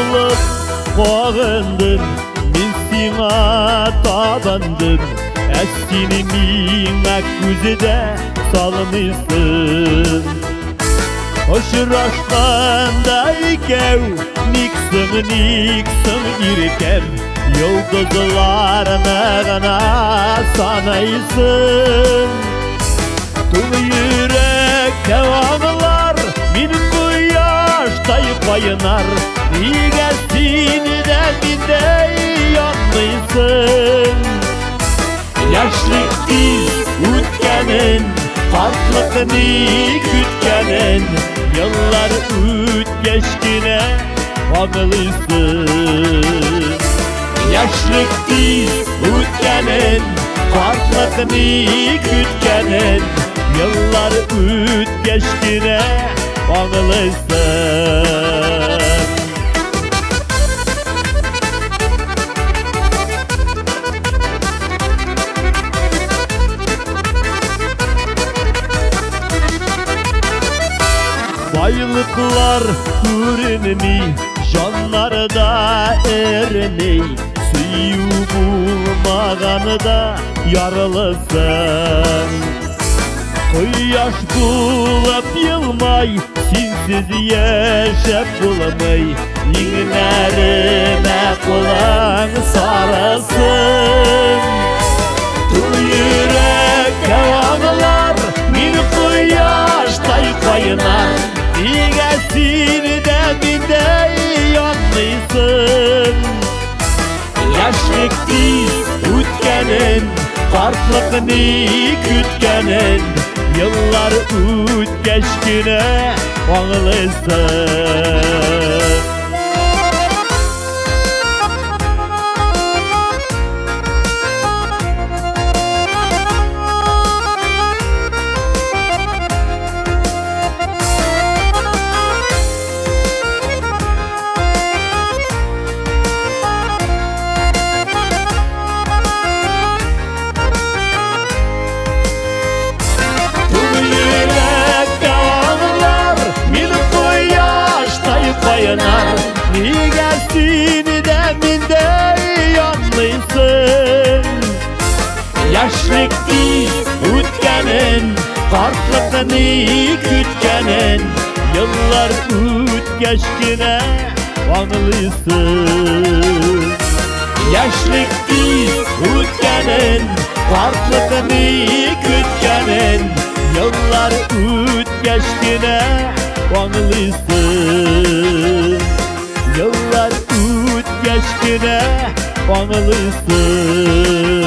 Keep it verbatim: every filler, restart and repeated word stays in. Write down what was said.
bulup koğundur, men siňa tabandım. Ässini miňa küzede salmysyn. Hoşuraşkanda ikew, niksin niksin irkem. Yıldızlarını gana sanaysın. Tüm yürekte ağlar, min kuyaştay payınar. Nigesini de binde yanlıysın. Yaşlık biz ütkenin, kartlıkını kütkenin. Yıllar ütgeçkine ağlysın. Yaşlık biz ütkenin, kartlıkını kütkenin. Yıllar ütgeçkine ağlysın. Baylıklar görünmey, canlarda ermey. Süyü bulmağanı da yaralısın. Kuyaş bulup yılmay, sensiz yaşap bulamay. Yiğnerime kulağın sarasın. Tüm yürekte ağlar, min kuyaştay kaynar. Nigesini de binde yanlıysın. Yaşlık biz ütkenin, kartlıkını kütkenin. Yıllar ütgeçkine ağlysın. Nigesini de minde yanlıysın. Yaşlık biz ütkenin, kartlıkını kütkenin. Yıllar ütgeçkine ağlysın. Yaşlık biz ütkenin, kartlıkını kütkenin. Yıllar ütgeçkine ağlysın. Yıllar ütgeçkine ağlysın.